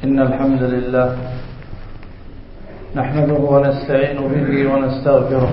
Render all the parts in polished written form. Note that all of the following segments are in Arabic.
إن الحمد لله نحمده ونستعين به ونستغفره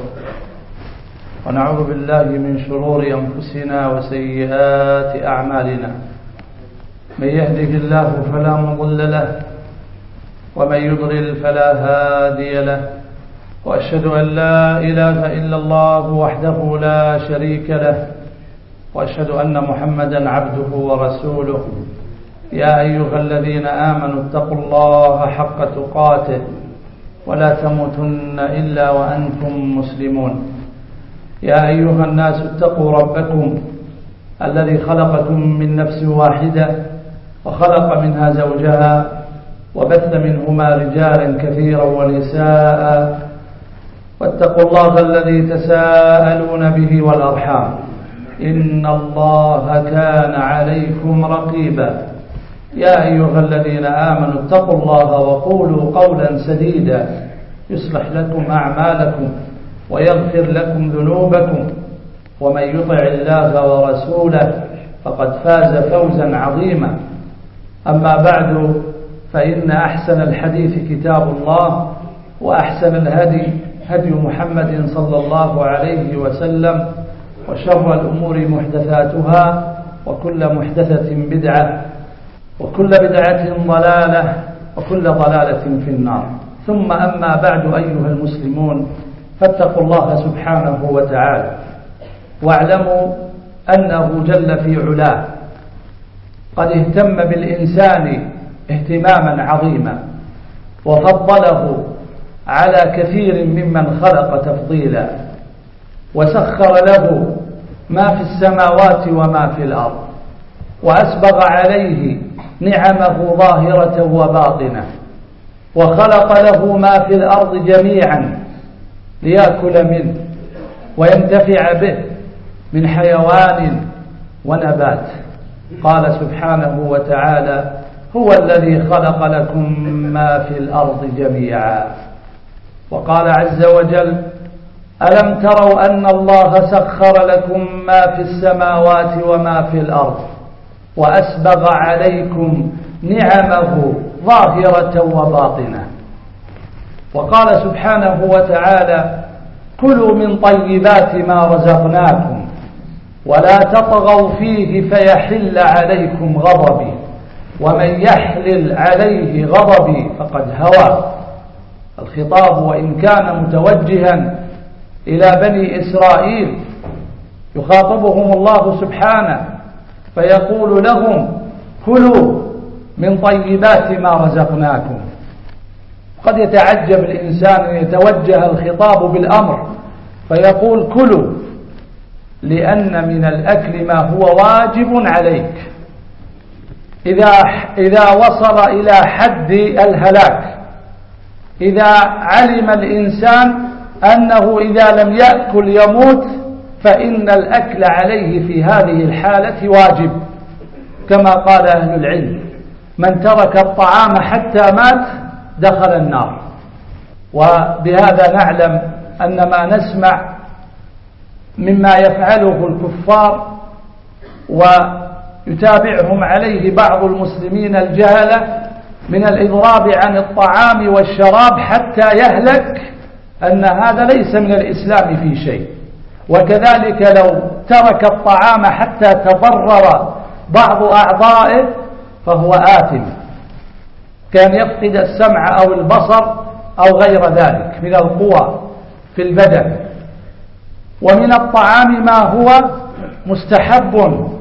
ونعوذ بالله من شرور أنفسنا وسيئات أعمالنا. من يهده الله فلا مضل له ومن يضلل فلا هادي له، وأشهد أن لا إله إلا الله وحده لا شريك له، وأشهد أن محمدا عبده ورسوله. يا أيها الذين آمنوا اتقوا الله حق تقاته ولا تموتن إلا وأنتم مسلمون. يا أيها الناس اتقوا ربكم الذي خلقكم من نفس واحدة وخلق منها زوجها وبث منهما رجالا كثيرا ونساء، واتقوا الله الذي تساءلون به والأرحام إن الله كان عليكم رقيبا. يا أيها الذين آمنوا اتقوا الله وقولوا قولا سديدا يصلح لكم أعمالكم ويغفر لكم ذنوبكم، ومن يطع الله ورسوله فقد فاز فوزا عظيما. أما بعد، فإن أحسن الحديث كتاب الله، وأحسن الهدي هدي محمد صلى الله عليه وسلم، وشر الأمور محدثاتها، وكل محدثة بدعة، وكل بدعة ضلالة، وكل ضلالة في النار. ثم أما بعد، أيها المسلمون، فاتقوا الله سبحانه وتعالى، واعلموا أنه جل في علاه قد اهتم بالإنسان اهتماما عظيما، وفضله على كثير ممن خلق تفضيلا، وسخر له ما في السماوات وما في الأرض، وأسبغ عليه نعمه ظاهرة وباطنة، وخلق له ما في الأرض جميعا ليأكل منه وينتفع به من حيوان ونبات. قال سبحانه وتعالى: هو الذي خلق لكم ما في الأرض جميعا. وقال عز وجل: ألم تروا أن الله سخر لكم ما في السماوات وما في الأرض وأسبغ عليكم نعمه ظاهرة وباطنة. وقال سبحانه وتعالى: كلوا من طيبات ما رزقناكم ولا تطغوا فيه فيحل عليكم غضبي ومن يحلل عليه غضبي فقد هوى. الخطاب وإن كان متوجها إلى بني إسرائيل يخاطبهم الله سبحانه فيقول لهم: كلوا من طيبات ما رزقناكم. قد يتعجب الإنسان أن يتوجه الخطاب بالأمر فيقول: كلوا، لأن من الأكل ما هو واجب عليك إذا وصل إلى حد الهلاك. إذا علم الإنسان أنه إذا لم يأكل يموت، فإن الأكل عليه في هذه الحالة واجب، كما قال أهل العلم: من ترك الطعام حتى مات دخل النار. وبهذا نعلم أن ما نسمع مما يفعله الكفار ويتابعهم عليه بعض المسلمين الجهلة من الإضراب عن الطعام والشراب حتى يهلك، أن هذا ليس من الإسلام في شيء. وكذلك لو ترك الطعام حتى تضرر بعض أعضائه فهو آثم، كان يفقد السمع أو البصر أو غير ذلك من القوى في البدن. ومن الطعام ما هو مستحب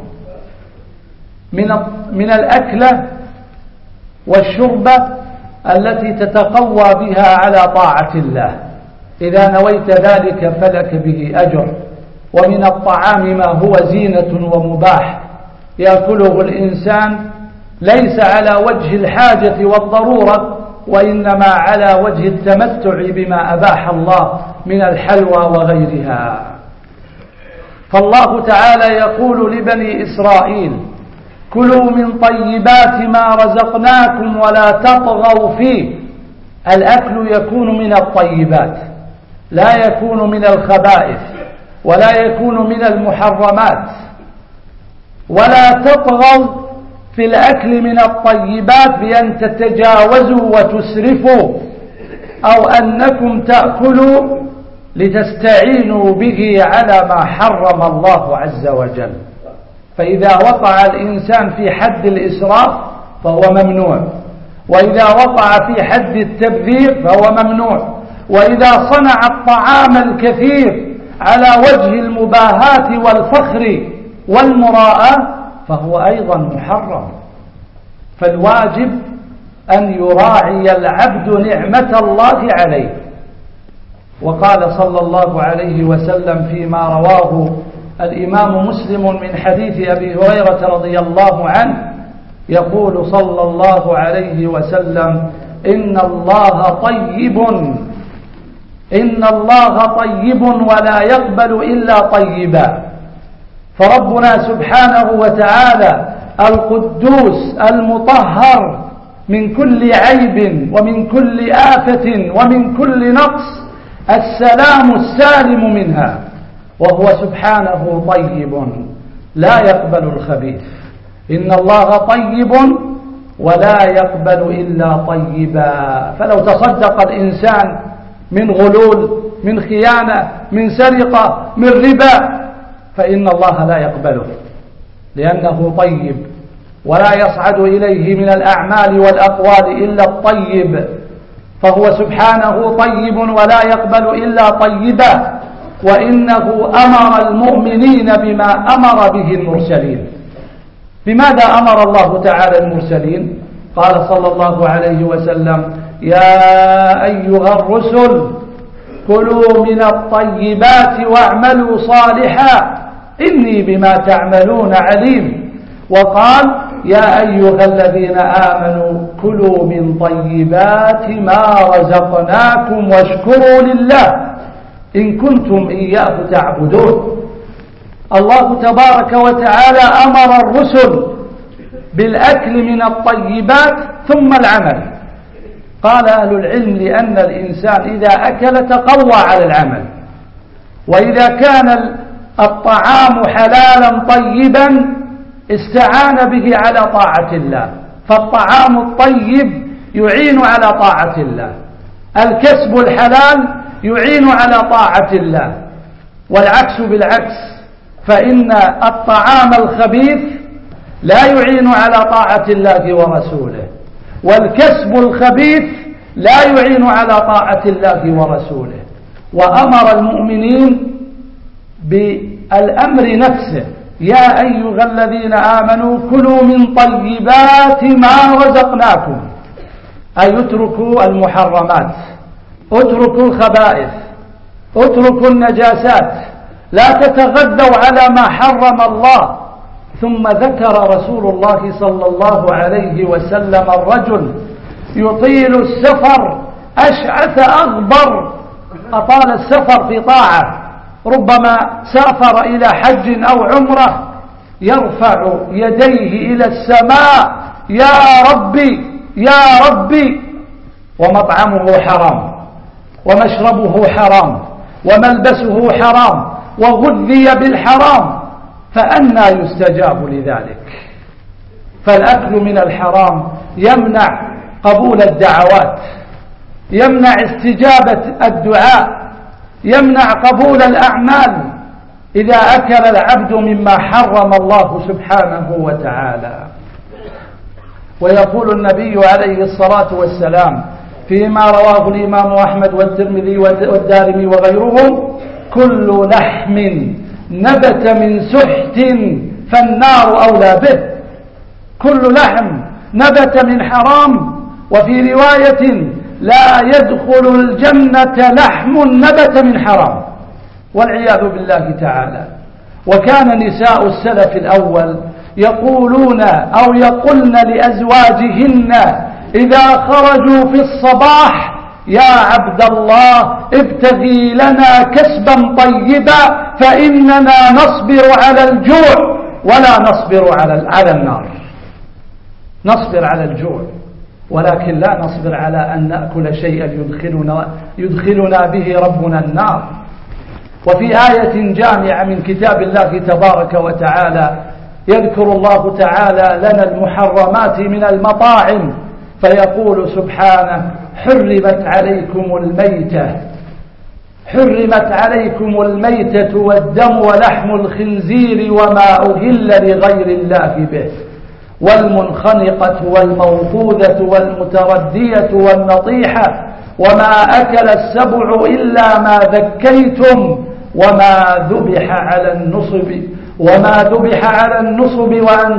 من الأكلة والشربة التي تتقوى بها على طاعة الله، إذا نويت ذلك فلك به أجر. ومن الطعام ما هو زينة ومباح يأكله الإنسان ليس على وجه الحاجة والضرورة، وإنما على وجه التمتع بما أباح الله من الحلوى وغيرها. فالله تعالى يقول لبني إسرائيل: كلوا من طيبات ما رزقناكم ولا تطغوا فيه. الأكل يكون من الطيبات، لا يكون من الخبائث، ولا يكون من المحرمات. ولا تطغوا في الأكل من الطيبات بأن تتجاوزوا وتسرفوا، أو أنكم تأكلوا لتستعينوا به على ما حرم الله عز وجل. فإذا وقع الإنسان في حد الإسراف فهو ممنوع، وإذا وقع في حد التبذير فهو ممنوع، وإذا صنع الطعام الكثير على وجه المباهاة والفخر والمراءة فهو أيضا محرم. فالواجب أن يراعي العبد نعمة الله عليه. وقال صلى الله عليه وسلم فيما رواه الإمام مسلم من حديث أبي هريرة رضي الله عنه، يقول صلى الله عليه وسلم: إن الله طيب ولا يقبل إلا طيبا. فربنا سبحانه وتعالى القدوس المطهر من كل عيب ومن كل آفة ومن كل نقص، السلام السالم منها، وهو سبحانه طيب لا يقبل الخبيث. إن الله طيب ولا يقبل إلا طيبا. فلو تصدق الإنسان من غلول، من خيانة، من سرقة، من ربا، فإن الله لا يقبله، لأنه طيب، ولا يصعد إليه من الأعمال والأقوال إلا الطيب، فهو سبحانه طيب ولا يقبل إلا طيبا. وإنه أمر المؤمنين بما أمر به المرسلين. بماذا أمر الله تعالى المرسلين؟ قال صلى الله عليه وسلم: يا أيها الرسل كلوا من الطيبات واعملوا صالحا إني بما تعملون عليم. وقال: يا أيها الذين آمنوا كلوا من طيبات ما رزقناكم واشكروا لله إن كنتم إياه تعبدون. الله تبارك وتعالى أمر الرسل بالأكل من الطيبات ثم العمل. قال أهل العلم: لأن الإنسان إذا أكل تقوى على العمل، وإذا كان الطعام حلالا طيبا استعان به على طاعة الله، فالطعام الطيب يعين على طاعة الله، الكسب الحلال يعين على طاعة الله، والعكس بالعكس، فإن الطعام الخبيث لا يعين على طاعة الله ورسوله، والكسب الخبيث لا يعين على طاعة الله ورسوله. وأمر المؤمنين بالأمر نفسه: يا أيها الذين آمنوا كلوا من طيبات ما رزقناكم، أي اتركوا المحرمات، اتركوا الخبائث، اتركوا النجاسات، لا تتغذوا على ما حرم الله. ثم ذكر رسول الله صلى الله عليه وسلم الرجل يطيل السفر أشعث أغبر، أطال السفر في طاعة، ربما سافر إلى حج أو عمرة، يرفع يديه إلى السماء: يا ربي يا ربي، ومطعمه حرام، ومشربه حرام، وملبسه حرام، وغذي بالحرام، فأنى يستجاب لذلك؟ فالأكل من الحرام يمنع قبول الدعوات، يمنع استجابة الدعاء، يمنع قبول الأعمال إذا أكل العبد مما حرم الله سبحانه وتعالى. ويقول النبي عليه الصلاة والسلام فيما رواه الإمام أحمد والترمذي والدارمي وغيرهم: كل لحم نبت من سحت فالنار أولى به. كل لحم نبت من حرام، وفي رواية: لا يدخل الجنة لحم نبت من حرام، والعياذ بالله تعالى. وكان نساء السلف الأول يقولون أو يقولن لأزواجهن إذا خرجوا في الصباح: يا عبد الله ابتغي لنا كسبا طيبا فإننا نصبر على الجوع ولا نصبر على النار. نصبر على الجوع، ولكن لا نصبر على أن نأكل شيئا يدخلنا به ربنا النار. وفي آية جامعة من كتاب الله تبارك وتعالى يذكر الله تعالى لنا المحرمات من المطاعم فيقول سبحانه: حرمت عليكم الميتة والدم ولحم الخنزير وما أهل لغير الله به والمنخنقة والموقوذة والمتردية والنطيحة وما أكل السبع إلا ما ذكيتم وما ذبح على النصب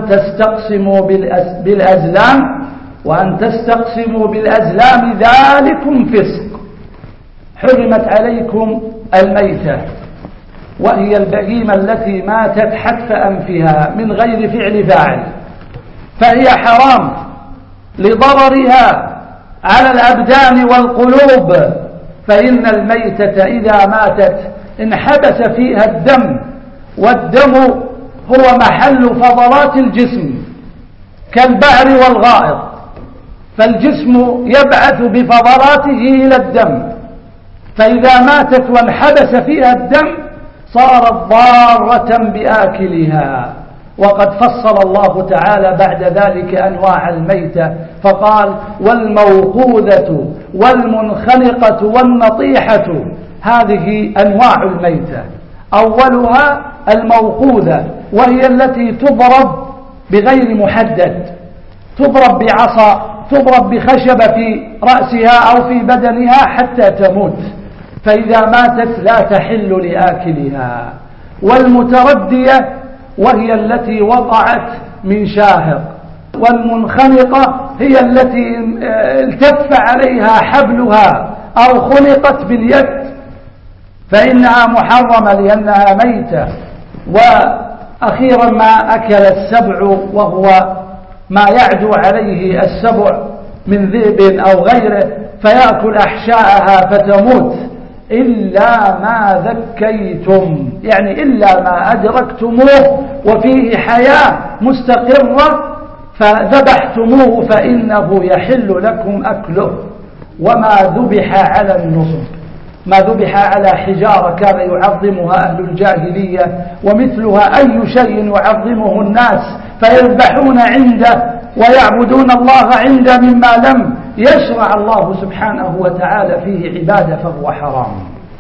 وأن تستقسموا بالأزلام ذلكم فسق. حرمت عليكم الميتة، وهي البهيمة التي ماتت حتف أنفها من غير فعل فاعل، فهي حرام لضررها على الأبدان والقلوب، فإن الميتة إذا ماتت انحبس فيها الدم، والدم هو محل فضلات الجسم كالبعر والغائط، فالجسم يبعث بفضلاته إلى الدم، فإذا ماتت وانحبس فيها الدم صارت ضارة بآكلها. وقد فصل الله تعالى بعد ذلك أنواع الميتة فقال: والموقوذة والمنخنقة والنطيحة. هذه أنواع الميتة. أولها الموقوذة، وهي التي تضرب بغير محدد، تضرب بعصا، تضرب بخشبة في رأسها أو في بدنها حتى تموت، فإذا ماتت لا تحل لآكلها. والمتردية، وهي التي وقعت من شاهق. والمنخنقة هي التي التف عليها حبلها أو خنقت باليد، فإنها محرمة لأنها ميتة. وأخيرا ما أكل السبع، وهو ما يعدو عليه السبع من ذئب أو غيره فيأكل أحشاءها فتموت، إلا ما ذكيتم، يعني إلا ما أدركتموه وفيه حياة مستقرة فذبحتموه فإنه يحل لكم أكله. وما ذبح على النصب، ما ذبح على حجارة كان يعظمها أهل الجاهلية، ومثلها أي شيء يعظمه الناس فيذبحون عنده ويعبدون الله عنده مما لم يشرع الله سبحانه وتعالى فيه عبادة فهو حرام.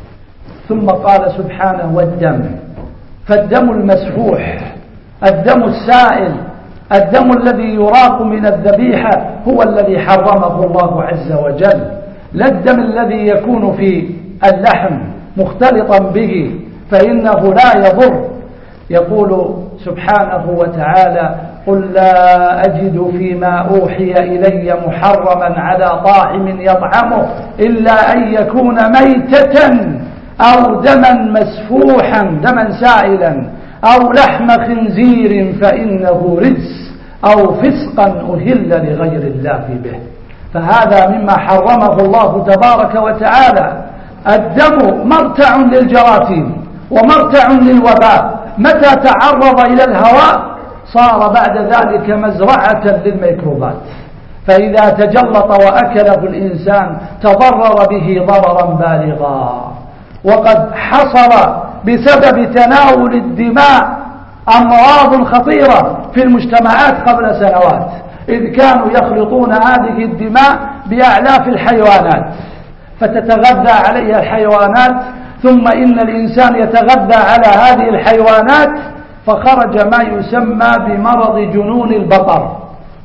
ثم قال سبحانه: والدم، فالدم المسفوح، الدم السائل، الدم الذي يراق من الذبيحة هو الذي حرمه الله عز وجل، لا الدم الذي يكون في اللحم مختلطا به فإنه لا يضر. يقول سبحانه وتعالى: قل لا أجد فيما أوحي إلي محرما على طاعم يطعمه إلا أن يكون ميتة أو دما مسفوحا، دما سائلا، أو لحم خنزير فإنه رجس، أو فسقا أهل لغير الله به. فهذا مما حرمه الله تبارك وتعالى. الدم مرتع للجراثيم ومرتع للوباء، متى تعرض إلى الهواء صار بعد ذلك مزرعة للميكروبات، فإذا تجلط وأكله الإنسان تضرر به ضررا بالغا. وقد حصل بسبب تناول الدماء أمراض خطيرة في المجتمعات قبل سنوات، إذ كانوا يخلطون هذه الدماء بأعلاف الحيوانات فتتغذى عليها الحيوانات، ثم إن الإنسان يتغذى على هذه الحيوانات، فخرج ما يسمى بمرض جنون البقر،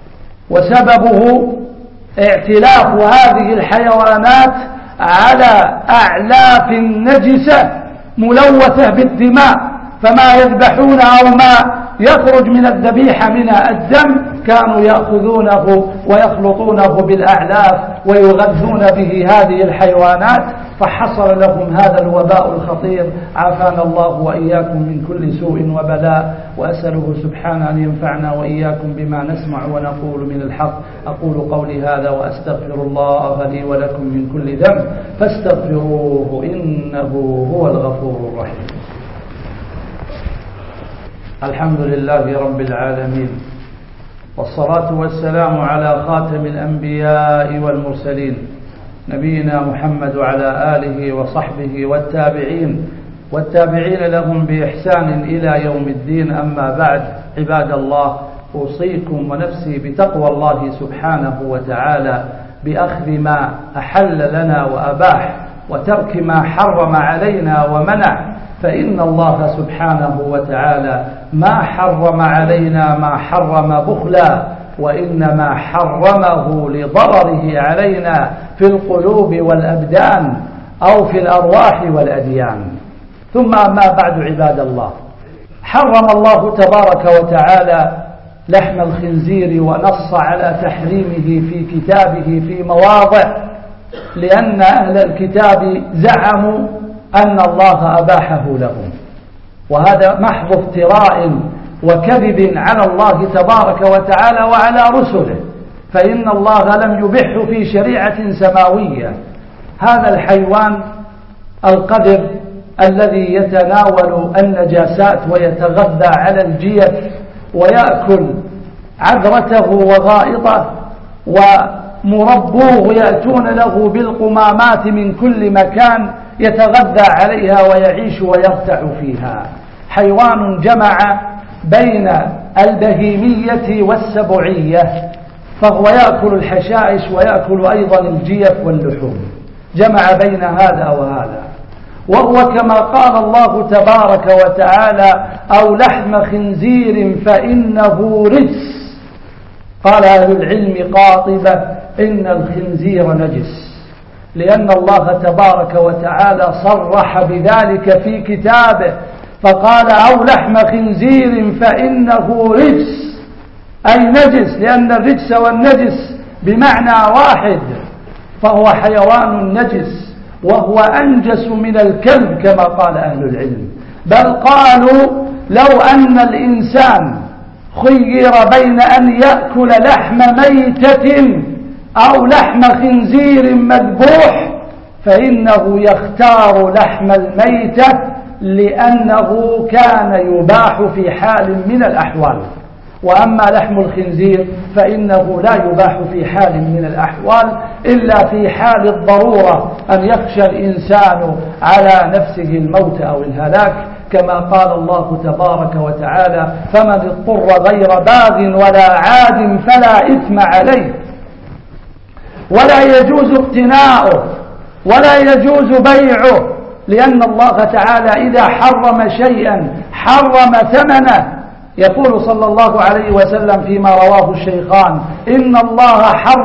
وسببه اعتلاف هذه الحيوانات على أعلاف نجسة ملوثة بالدماء، فما يذبحون أو ما يخرج من الذبيحة من الدم كانوا يأخذونه ويخلطونه بالأعلاف ويغذون به هذه الحيوانات، فحصل لهم هذا الوباء الخطير. عافانا الله وإياكم من كل سوء وبلاء، وأسأله سبحانه أن ينفعنا وإياكم بما نسمع ونقول من الحق. أقول قولي هذا وأستغفر الله لي ولكم من كل ذنب فاستغفروه إنه هو الغفور الرحيم. الحمد لله رب العالمين، والصلاة والسلام على خاتم الأنبياء والمرسلين نبينا محمد وعلى آله وصحبه والتابعين لهم بإحسان إلى يوم الدين. أما بعد، عباد الله، أوصيكم ونفسي بتقوى الله سبحانه وتعالى، بأخذ ما أحل لنا وأباح، وترك ما حرم علينا ومنع، فإن الله سبحانه وتعالى ما حرم علينا ما حرم بخلا، وإنما حرمه لضرره علينا في القلوب والأبدان أو في الأرواح والأديان. ثم أما بعد عباد الله، حرم الله تبارك وتعالى لحم الخنزير ونص على تحريمه في كتابه في مواضع، لأن أهل الكتاب زعموا أن الله أباحه لهم، وهذا محض افتراء وكذب على الله تبارك وتعالى وعلى رسله، فإن الله لم يبحه في شريعة سماوية. هذا الحيوان القذر الذي يتناول النجاسات ويتغذى على الجيف ويأكل عذرته وغائطه، ومربوه يأتون له بالقمامات من كل مكان يتغذى عليها ويعيش ويرتع فيها. حيوان جمع بين البهيمية والسبعية، فهو يأكل الحشائش ويأكل أيضا الجيف واللحوم، جمع بين هذا وهذا. وهو كما قال الله تبارك وتعالى: أو لحم خنزير فإنه رجس. قال أهل العلم قاطبة: إن الخنزير نجس، لأن الله تبارك وتعالى صرح بذلك في كتابه، فقال: أو لحم خنزير فإنه رجس، أي نجس، لأن الرجس والنجس بمعنى واحد، فهو حيوان نجس، وهو أنجس من الكلب كما قال أهل العلم. بل قالوا: لو أن الإنسان خير بين أن يأكل لحم ميتة أو لحم خنزير مذبوح فإنه يختار لحم الميتة، لأنه كان يباح في حال من الأحوال، وأما لحم الخنزير فإنه لا يباح في حال من الأحوال إلا في حال الضرورة، أن يخشى الإنسان على نفسه الموت أو الهلاك، كما قال الله تبارك وتعالى: فمن اضطر غير باغ ولا عاد فلا إثم عليه. ولا يجوز اقتناؤه ولا يجوز بيعه، لأن الله تعالى إذا حرم شيئا حرم ثمنه. يقول صلى الله عليه وسلم فيما رواه الشيخان: إن الله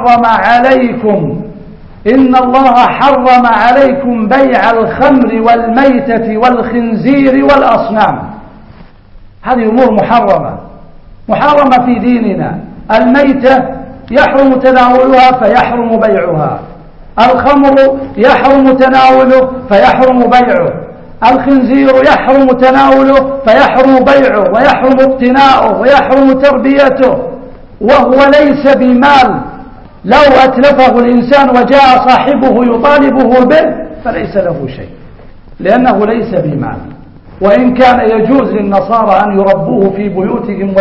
حرم عليكم بيع الخمر والميتة والخنزير والأصنام. هذه أمور محرمة في ديننا. الميتة يحرم تناولها فيحرم بيعها، الخمر يحرم تناوله فيحرم بيعه، الخنزير يحرم تناوله فيحرم بيعه ويحرم اقتناؤه ويحرم تربيته، وهو ليس بمال. لو أتلفه الإنسان وجاء صاحبه يطالبه به فليس له شيء، لأنه ليس بمال. وإن كان يجوز للنصارى أن يربوه في بيوتهم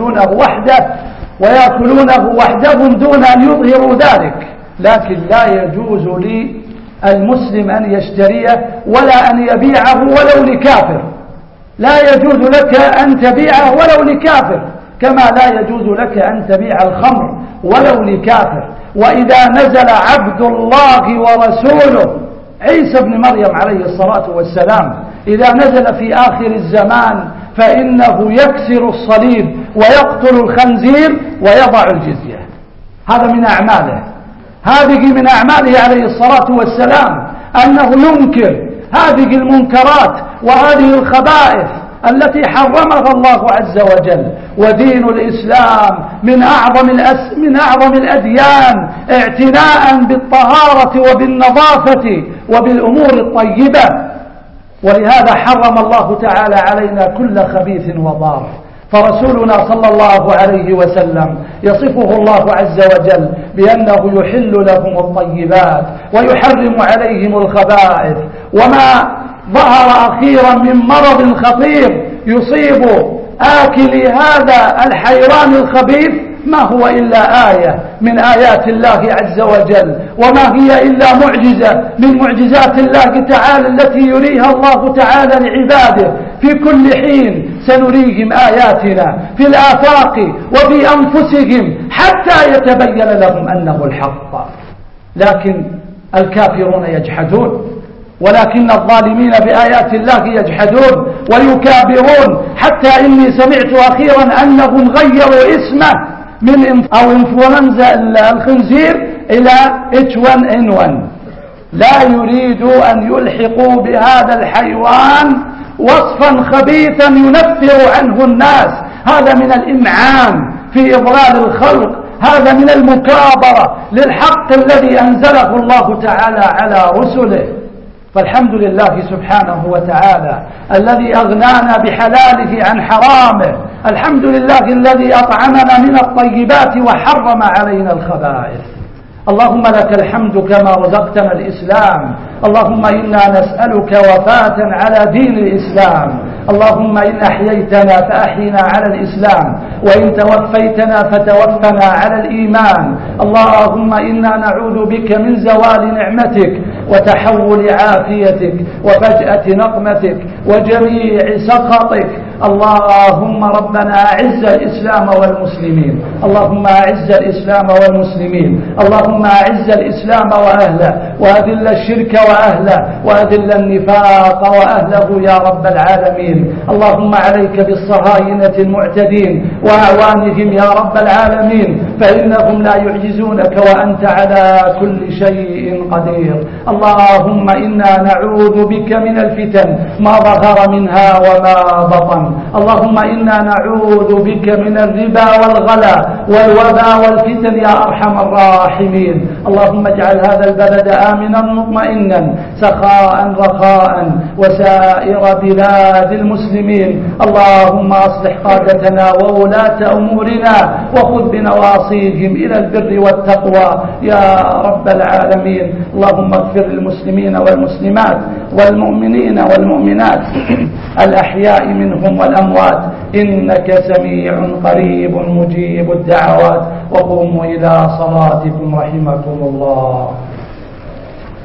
ويأكلونه وحدهم دون أن يظهروا ذلك، لكن لا يجوز للمسلم أن يشتريه ولا أن يبيعه ولو لكافر. لا يجوز لك أن تبيعه ولو لكافر، كما لا يجوز لك أن تبيع الخمر ولو لكافر. وإذا نزل عبد الله ورسوله عيسى بن مريم عليه الصلاة والسلام، إذا نزل في آخر الزمان فإنه يكسر الصليب ويقتل الخنزير ويضع الجزية. هذا من أعماله، هذه من أعماله عليه الصلاة والسلام، أنه ينكر هذه المنكرات وهذه الخبائث التي حرمها الله عز وجل. ودين الإسلام من أعظم الأديان اعتناء بالطهارة وبالنظافة وبالأمور الطيبة، ولهذا حرم الله تعالى علينا كل خبيث وضار. فرسولنا صلى الله عليه وسلم يصفه الله عز وجل بأنه يحل لهم الطيبات ويحرم عليهم الخبائث. وما ظهر أخيرا من مرض خطير يصيب آكل هذا الحيوان الخبيث ما هو إلا آية من آيات الله عز وجل، وما هي إلا معجزة من معجزات الله تعالى التي يريها الله تعالى لعباده في كل حين، سنريهم آياتنا في الآفاق وفي أنفسهم حتى يتبين لهم أنه الحق. لكن الكافرون يجحدون، ولكن الظالمين بآيات الله يجحدون ويكابرون، حتى إني سمعت أخيرا أنهم غيروا اسمه من أو إنفلونزا الخنزير إلى H1N1. لا يريدوا أن يلحقوا بهذا الحيوان وصفا خبيثا ينفر عنه الناس. هذا من الإمعان في إضلال الخلق، هذا من المكابرة للحق الذي أنزله الله تعالى على رسله. فالحمد لله سبحانه وتعالى الذي أغنانا بحلاله عن حرامه، الحمد لله الذي أطعمنا من الطيبات وحرم علينا الخبائث. اللهم لك الحمد كما رزقتنا الإسلام، اللهم إنا نسألك وفاة على دين الإسلام، اللهم إن أحييتنا فأحينا على الإسلام، وإن توفيتنا فتوفنا على الإيمان. اللهم إنا نعوذ بك من زوال نعمتك وتحول عافيتك وفجأة نقمتك وجميع سخطك. اللهم ربنا أعز الإسلام والمسلمين، اللهم أعز الإسلام والمسلمين، اللهم أعز الإسلام وأهله وأذل الشرك وأهله وأذل النفاق وأهله يا رب العالمين. اللهم عليك بالصهاينة المعتدين وأعوانهم يا رب العالمين، فإنهم لا يعجزونك وأنت على كل شيء قدير. اللهم إنا نعوذ بك من الفتن ما ظهر منها وما بطن. اللهم إنا نعوذ بك من الربا والغلا والوبا والفتن يا أرحم الراحمين. اللهم اجعل هذا البلد آمنا مطمئنا سخاء رخاء وسائر بلاد المسلمين. اللهم أصلح قادتنا وولاة أمورنا وخذ بنواصيهم إلى البر والتقوى يا رب العالمين. اللهم اغفر للمسلمين والمسلمات والمؤمنين والمؤمنات الأحياء منهم والأموات، إنك سميع قريب مجيب الدعوات. وقوموا إلى صلاتكم رحمكم الله.